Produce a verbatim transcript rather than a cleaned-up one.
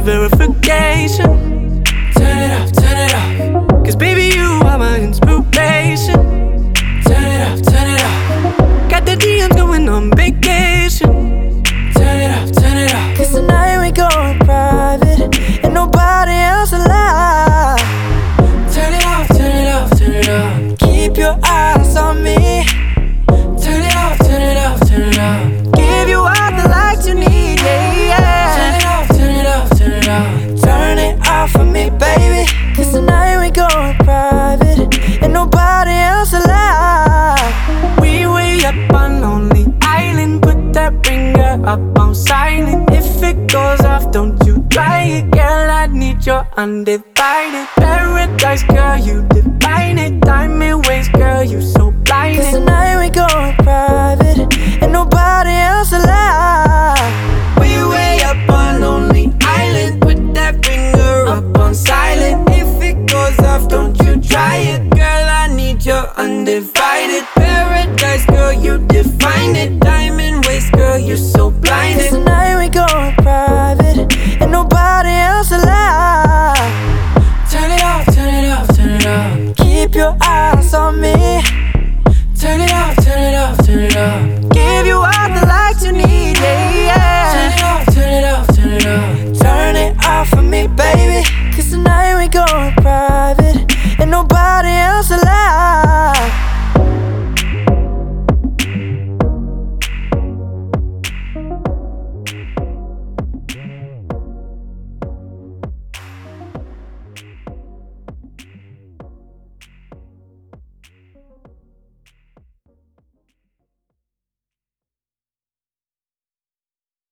verification. Turn it off, turn it off. Cause baby, you are my inspiration. Turn it off, turn it off. Got the D Ms going on vacation. Turn it off, turn it off. Cause tonight we going private and nobody else alive. Turn it off, turn it off, turn it off. Keep your eyes on me. Turn it off, turn it off, turn it off. Give you all the light you need, yeah, yeah. Turn it off, turn it off, turn it off. Turn it off for me, baby. Cause tonight we going private and nobody else alive. We way up on Lonely Island. Put that ringer up on silent. If it goes off, don't you try it. Girl, I need your undivided paradise, girl, you define it. Diamond waist, girl, you so blinded. Cause tonight we going private and nobody else alive. We way up on Lonely